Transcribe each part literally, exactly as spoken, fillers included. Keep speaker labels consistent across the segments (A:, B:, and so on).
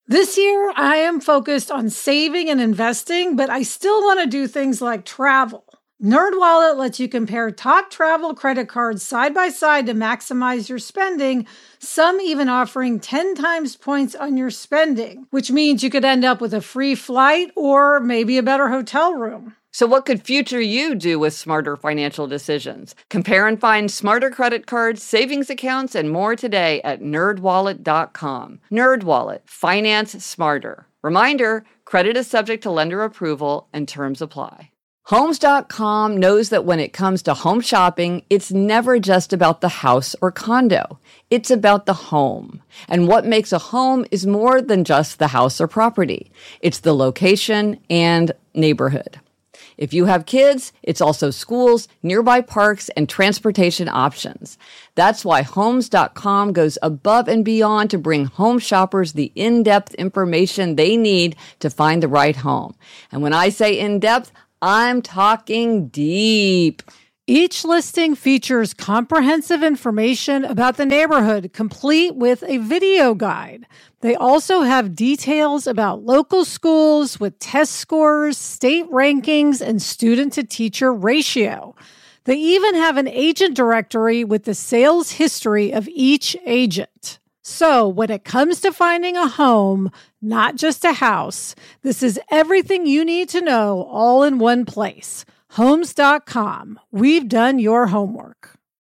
A: This year, I am focused on saving and investing, but I still want to do things like travel. NerdWallet lets you compare top travel credit cards side by side to maximize your spending, some even offering ten times points on your spending, which means you could end up with a free flight or maybe a better hotel room.
B: So what could future you do with smarter financial decisions? Compare and find smarter credit cards, savings accounts, and more today at nerd wallet dot com. NerdWallet. Finance smarter. Reminder, credit is subject to lender approval and terms apply. Homes dot com knows that when it comes to home shopping, it's never just about the house or condo. It's about the home. And what makes a home is more than just the house or property. It's the location and neighborhood. If you have kids, it's also schools, nearby parks, and transportation options. That's why Homes dot com goes above and beyond to bring home shoppers the in-depth information they need to find the right home. And when I say in-depth, I'm talking deep.
A: Each listing features comprehensive information about the neighborhood, complete with a video guide. They also have details about local schools with test scores, state rankings, and student-to-teacher ratio. They even have an agent directory with the sales history of each agent. So when it comes to finding a home, not just a house, this is everything you need to know all in one place. Homes dot com. We've done your homework.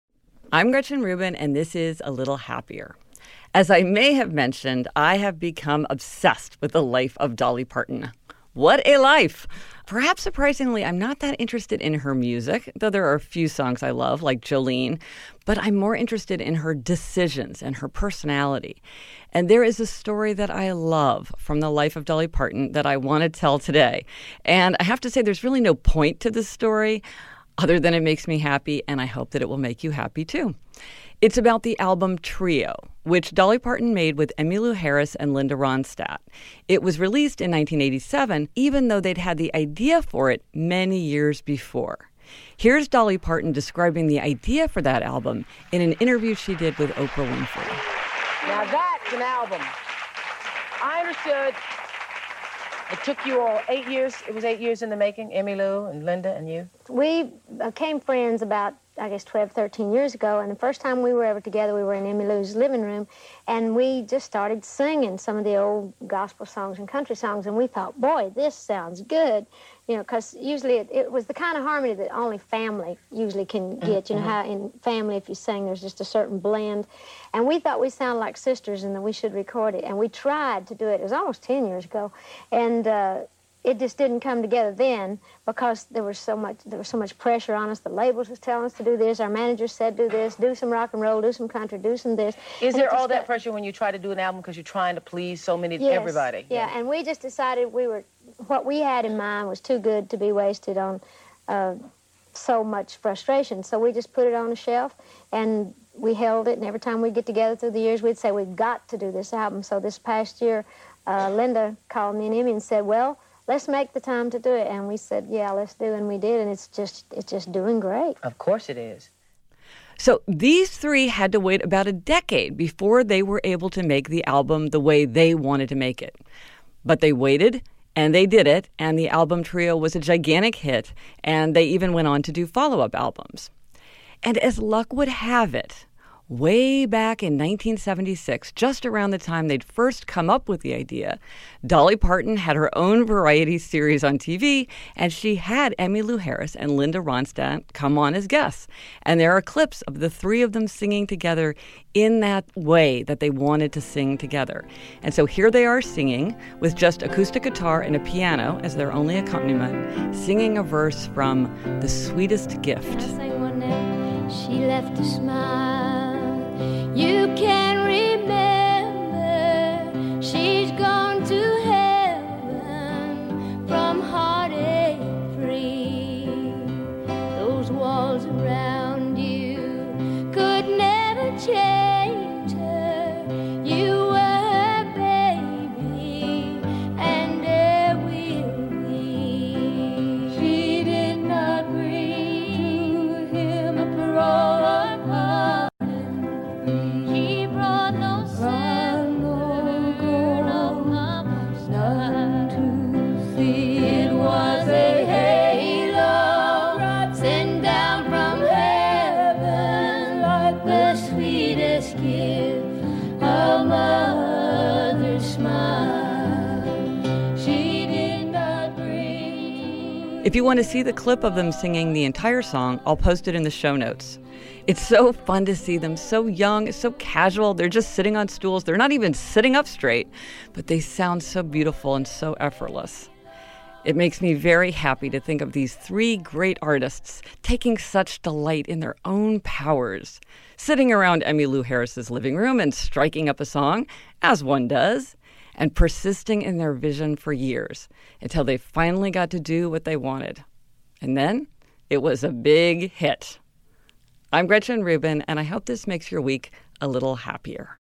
B: I'm Gretchen Rubin, and this is A Little Happier. As I may have mentioned, I have become obsessed with the life of Dolly Parton. What a life! Perhaps surprisingly, I'm not that interested in her music, though there are a few songs I love, like Jolene, but I'm more interested in her decisions and her personality. And there is a story that I love from the life of Dolly Parton that I want to tell today. And I have to say, there's really no point to this story other than it makes me happy, and I hope that it will make you happy too. It's about the album Trio, which Dolly Parton made with Emmylou Harris and Linda Ronstadt. It was released in nineteen eighty-seven, even though they'd had the idea for it many years before. Here's Dolly Parton describing the idea for that album in an interview she did with Oprah Winfrey.
C: Now that's an album. I understood it took you all eight years. It was eight years in the making, Emmylou and Linda and you.
D: We became friends about, I guess, twelve, thirteen years ago, and the first time we were ever together, we were in Emmylou's living room, and we just started singing some of the old gospel songs and country songs, and we thought, boy, this sounds good, you know, because usually it, it was the kind of harmony that only family usually can get. You know how in family, if you sing, there's just a certain blend, and we thought we sounded like sisters and that we should record it, and we tried to do it. It was almost ten years ago, and uh, it just didn't come together then because there was so much there was so much pressure on us. The labels was telling us to do this. Our manager said do this, do some rock and roll, do some country, do some this.
C: Is
D: and
C: there all
D: got,
C: that pressure when you try to do an album because you're trying to please so many,
D: yes,
C: everybody?
D: Yeah, yeah, and we just decided we were, what we had in mind was too good to be wasted on uh, so much frustration. So we just put it on the shelf and we held it. And every time we get together through the years, we'd say we've got to do this album. So this past year, uh, Linda called me and Emmy and said, well, let's make the time to do it. And we said, yeah, let's do it. And we did. And it's just it's just doing great.
C: Of course it is.
B: So these three had to wait about a decade before they were able to make the album the way they wanted to make it. But they waited, and they did it, and the album Trio was a gigantic hit, and they even went on to do follow-up albums. And as luck would have it, way back in nineteen seventy-six, just around the time they'd first come up with the idea, Dolly Parton had her own variety series on T V, and she had Emmylou Harris and Linda Ronstadt come on as guests. And there are clips of the three of them singing together in that way that they wanted to sing together. And so here they are singing with just acoustic guitar and a piano as their only accompaniment, singing a verse from The Sweetest Gift.
E: I sang one now. She left a smile. You can remember she's gone to heaven from heartache free. Those walls around you could never change her. You were her baby, and there will be. She did not bring to him a parole. He brought
B: If you want to see the clip of them singing the entire song, I'll post it in the show notes. It's so fun to see them, so young, so casual. They're just sitting on stools. They're not even sitting up straight, but they sound so beautiful and so effortless. It makes me very happy to think of these three great artists taking such delight in their own powers, sitting around Emmylou Harris's living room and striking up a song, as one does, and persisting in their vision for years until they finally got to do what they wanted. And then it was a big hit. I'm Gretchen Rubin, and I hope this makes your week a little happier.